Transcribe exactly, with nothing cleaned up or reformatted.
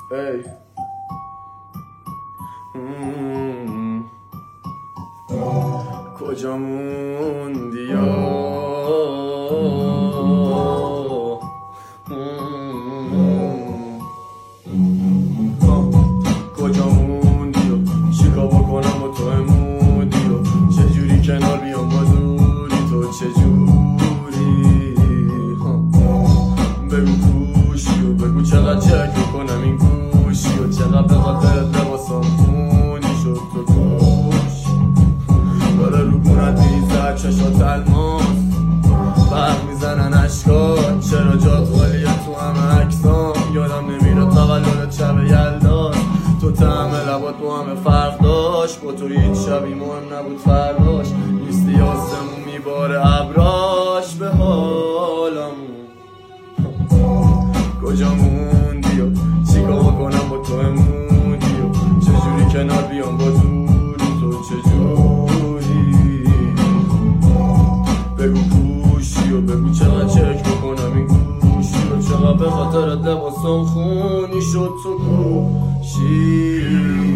ای کجا موندی یا کجا موندی و چیکار بکنم و تو امودی و چجوری کنار بیام با دوری تو چجوری بگو گوشی و بگو چقدر چک بکنم این گوشی و چقدر به خاطرت لباسام خونی شد تو گوشی داره رو گونت میریزد چشات الماس برق میزنن اشکات چرا جات خالیه تو همه عکسام یادم نمیره تولد شب یلداست تو طعم لبات با همه فرق داشت با تو هیچ شبی مهم نبود فرداش نیستی آسمون میباره ابراش به حالمون کجا موندی و چیکار بکنم با تو امودی و چجوری کنار بیام با دوری تو چجوری بگو گوشی و بگو چقدر چک بکنم این گوشی و چقدر به خاطرت لباسام خونی شد تو گوشی